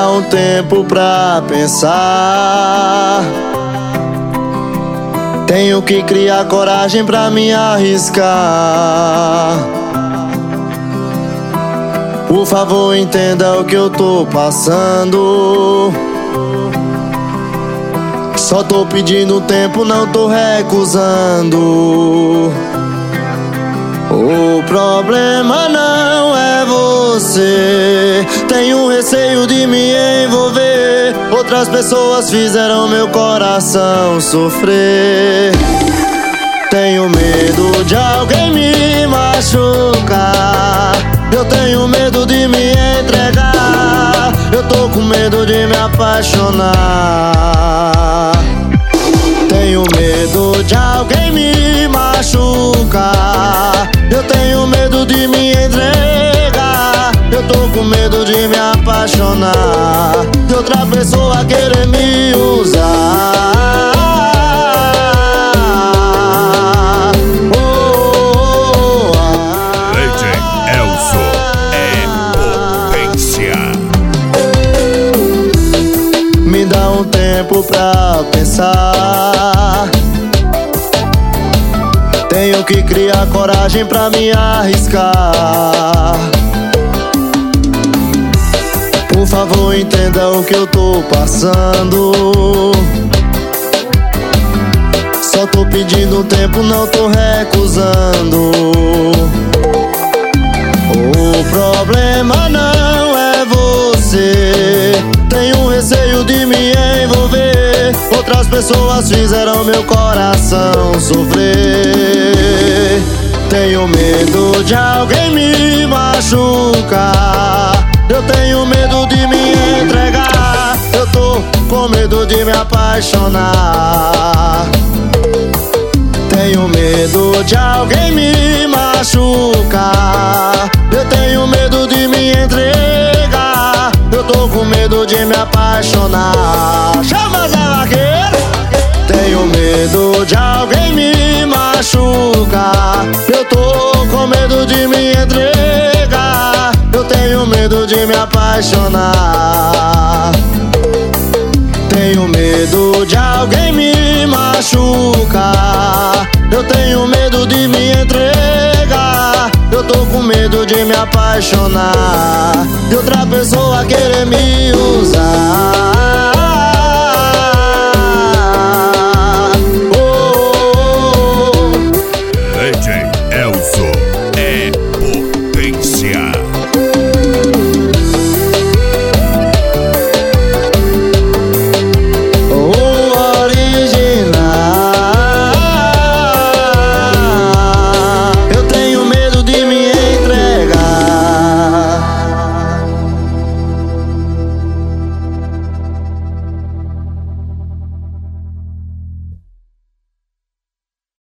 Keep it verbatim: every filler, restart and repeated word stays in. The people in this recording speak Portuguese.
um tempo pra pensar. Tenho que criar coragem pra me arriscar. Por favor, entenda o que eu tô passando. Só tô pedindo tempo, não tô recusando. O problema não é você. Tenho receio de me envolver. Outras pessoas fizeram meu coração sofrer. Tenho medo de alguém me machucar. Eu tenho medo de me entregar. Eu tô com medo de me apaixonar. Tenho medo de alguém me machucar. Eu tenho medo de me entregar. Eu tô com medo de me apaixonar, de outra pessoa querer me usar. Oh, oh, oh, ah. Legend Elso é potência. Me dá um tempo pra pensar. Tenho que criar coragem pra me arriscar. Por favor, entenda o que eu tô passando. Só tô pedindo tempo, não tô recusando. O problema não é você. Tenho receio de me envolver. Outras pessoas fizeram meu coração sofrer. Tenho medo de alguém me machucar. Eu tenho medo de me entregar. Eu tô com medo de me apaixonar. Tenho medo de alguém me machucar. Eu tenho medo de me entregar. Eu tô com medo de me apaixonar. Chama Zé Vaqueiro! Tenho medo de alguém me machucar. Eu tô com medo de me entregar. Eu tenho medo de me apaixonar. Tenho medo de alguém me machucar. Eu tenho medo de me entregar. Eu tô com medo de me apaixonar, de outra pessoa querer me usar.